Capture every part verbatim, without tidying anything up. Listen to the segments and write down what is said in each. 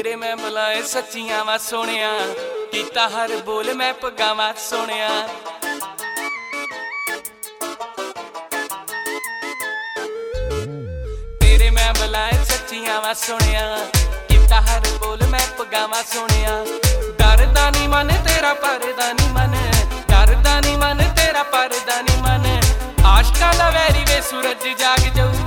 तेरे मैं बुलाए सच्चियां वा सोनिया, कीता हर बोल मैं पगावा सोनिया। तेरे मैं बुलाए सच्चियां वा सोनिया, कीता हर बोल मैं पगावा सोनिया। डरदा नी मन तेरा परदा नी मन, डरदा नी मन तेरा परदा नी मन। आशकां दा वैरी वे सूरज जाग जाऊ,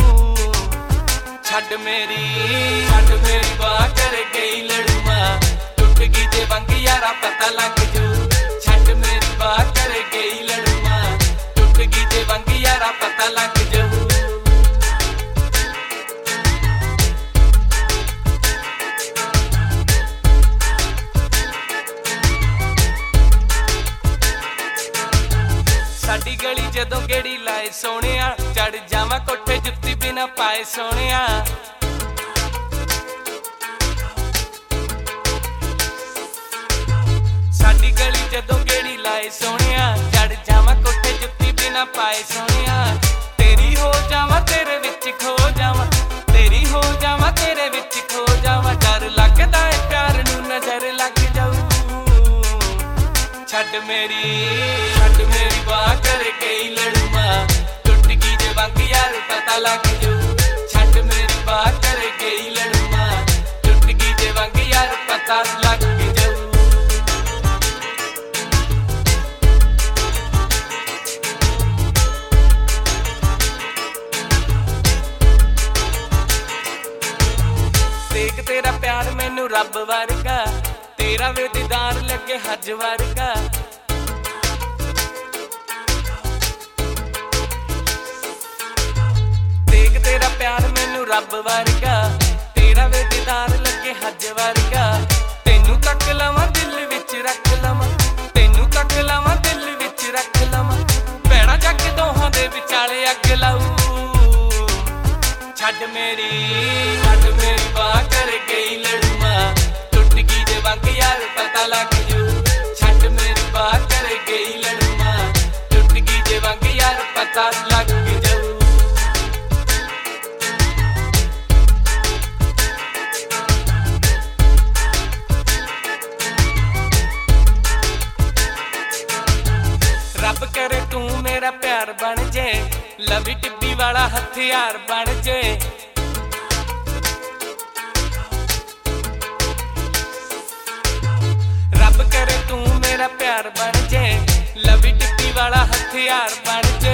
छड़ मेरी छड़ मेरी बाह कर गई लड़ूमा, टुट गई जे वंग यारा पता लग जू। छड़ मेरी बाह कर गई लड़ूमा, टुट गई जे वंग यारा पता लग जू। साडी गली जदों गेड़ी लाए सोनिया, चढ़ जावां कोठे जुत्ती बिना पाए सोनिया। साडी गली जदों गेड़ी लाए सोनिया, चढ़ जावां कोठे जुत्ती बिना पाए सोनिया। तेरी हो जावां तेरे विच खो जावां, तेरी हो जावां तेरे विच खो जावां। डर लगदा है प्यार नूं नजर लग जाऊ, छड़ मेरी छड़ मेरी बाह कर गई लड़ूमा, टुट गई जे वंग यार पता लग जू। छड़ मेरी बाह कर गई लड़ूमा, टुट गई जे वंग यार पता लग जू। देख तेरा प्यार मैनू रब वर्गा, तेरा वे दीदार लगे हज वर्गा। देख तेरा प्यार मैनू रब वर्गा, तेरा वे दीदार लगे हज वर्गा। तेनू तक लवां दिल विच रख लवां, तेनू तक लवां दिल विच रख लवां। भैड़ा जग दोहां दे विचाले अग लाऊ, छड़ मेरी छड़ मेरी बाह कर गई लड़ूमा, टुट गई जे वंग यार पता लग जू। छड़ मेरी बाह कर गई लड़ूमा, टुट गई जे वंग यार पता लग जू। रब करे तू मेरा प्यार बन जे, लवी टिब्बी वाला हथियार बन जे। रब करे तू मेरा प्यार बन जे, लवी टिब्बी वाला हथियार बन जे।